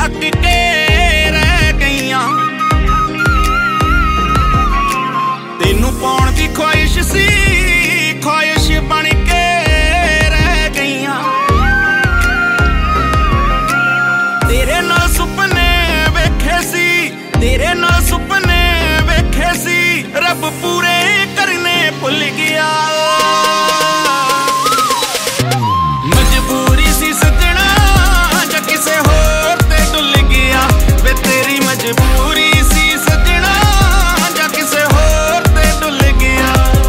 ਅੱਕ ਕੇ ਰਹਿ ਗਈਆਂ। ਤੈਨੂੰ ਪਾਉਣ ਦੀ ਖੁਆਇਸ਼ ਸੀ, ਖੁਆਇਸ਼ ਬਣ ਕੇ ਰਹਿ ਗਈਆਂ। ਤੇਰੇ ਨਾਲ ਸੁਪਨੇ ਵੇਖੇ ਸੀ, ਤੇਰੇ ਨਾਲ ਸੁਪਨੇ ਵੇਖੇ ਸੀ, ਰੱਬ ਪੂਰੇ ਕਰਨੇ ਭੁੱਲ ਗਿਆ। ਮਜਬੂਰੀ ਸੀ ਸਜਣਾ ਜਾਂ ਕਿਸੇ ਹੋਰ ਤੇ ਡੁੱਲ ਗਿਆ ਵੇ, ਤੇਰੀ ਮਜਬੂਰੀ ਸੀ ਸਜਣਾ ਜਾਂ ਕਿਸੇ ਹੋਰ ਤੇ ਡੁੱਲ ਗਿਆ।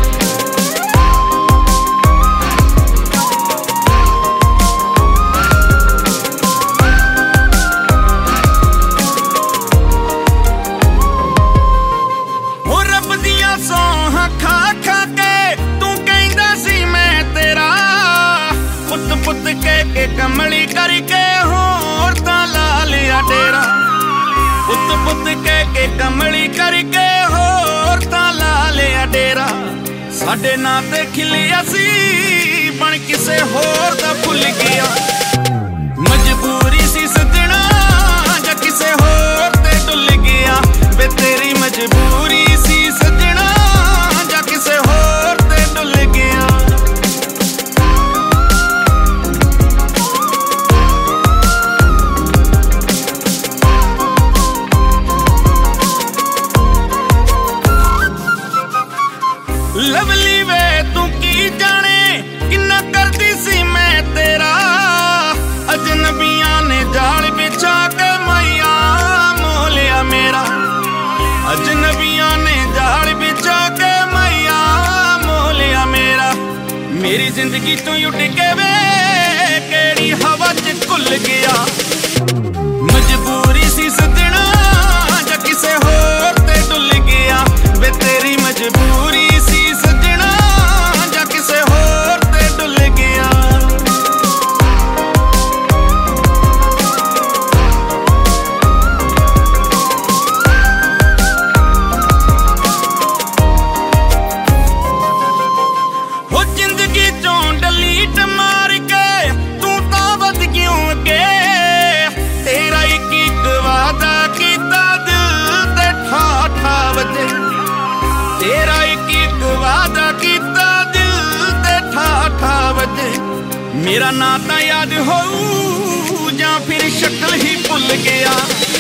ਹੋ ਰੱਬ ਦੀਆਂ ਸੌਹਾਂ ਖਾ ਖਾ ਕੇ ਤੂੰ ਕਹਿੰਦਾ ਸੀ ਮੈਂ ਤੇਰਾ, ਪੁੱਤ ਪੁੱਤ ਕਹਿ ਕੇ ਕਮਲੀ ਕਰਕੇ ਹੋਰ ਤਾਂ ਲਾ ਲਿਆ ਡੇਰਾ। ਪੁੱਤ ਪੁੱਤ ਕਹਿ ਕੇ ਕਮਲੀ ਕਰਕੇ ਹੋਰ ਤਾਂ ਲਾ ਲਿਆ ਡੇਰਾ। ਸਾਡੇ ਨਾਂ ਤੇ ਖਿਲਿਆ ਸੀ ਬਣ ਕਿਸੇ ਹੋਰ ਦਾ ਭੁੱਲ ਗਿਆ। ਮਜਬੂਰੀ ਸੀ ਸਜਣਾ ਜਾਂ ਕਿਸੇ ਹੋਰ ਤੇ ਡੁੱਲ ਗਿਆ ਵੇ, ਤੇਰੀ ਮਜਬੂਰੀ ਸੀ ਸਜਣਾ ਜਾਂ ਕਿਸੇ ਹੋਰ ਤੇ ਡੁੱਲ ਗਿਆ। ਲਵਲੀ ਵੇ ਤੂੰ ਕੀ ਜਾਣੇ ਕਿੰਨਾ ਕਰਦੀ ਸੀ ਮੈਂ ਤੇਰਾ, ਅਜਨਬੀਆਂ ਨੇ ਜਾਲ ਵਿਛਾ ਕੇ ਮਾਇਆ ਮੋਹ ਲਿਆ ਮੇਰਾ। ਅਜਨਬੀਆਂ ਨੇ ਜਾਲ ਵਿਛਾ ਕੇ ਮਾਇਆ ਮੋਹ ਲਿਆ ਮੇਰਾ। ਮੇਰੀ ਜ਼ਿੰਦਗੀ ਤੋਂ ਉੱਡ ਕੇ ਵੇ ਕਿਹੜੀ ਹਵਾ 'ਚ ਘੁੱਲ ਗਿਆ। ਮਜਬੂਰੀ ਸੀ ਸਜਣਾ ਜਾਂ ਕਿਸੇ ਹੋਰ ਤੇ ਡੁੱਲ ਗਿਆ ਵੇ, ਤੇਰੀ ਮਜਬੂਰੀ ਸੀ ਸਜਣਾ ਜਾਂ ਕਿਸੇ ਹੋਰ ਤੇ ਡੁੱਲ ਗਿਆ। ਹੋ ਜ਼ਿੰਦਗੀ ਚੋਂ ਡਲੀਟ ਮਾਰ ਕੇ ਤੂੰ ਤਾਂ ਵੱਧ ਕਿਉਂ ਅੱਗੇ, ਤੇਰਾ ਇੱਕ ਵਾਦਾ ਕੀਤਾ ਦਿਲ ਤੇ ਠਾ ਠਾ ਵੱਜੇ। ਤੇਰਾ ਇੱਕ ਵਾਦਾ ਕੀਤਾ ਦਿਲ ਤੇ ਠਾ ਠਾ ਵੱਜੇ। ਮੇਰਾ ਨਾਂ ਤਾਂ ਯਾਦ ਹੋਊ ਜਾਂ ਫਿਰ ਸ਼ਕਲ ਹੀ ਭੁੱਲ ਗਿਆ।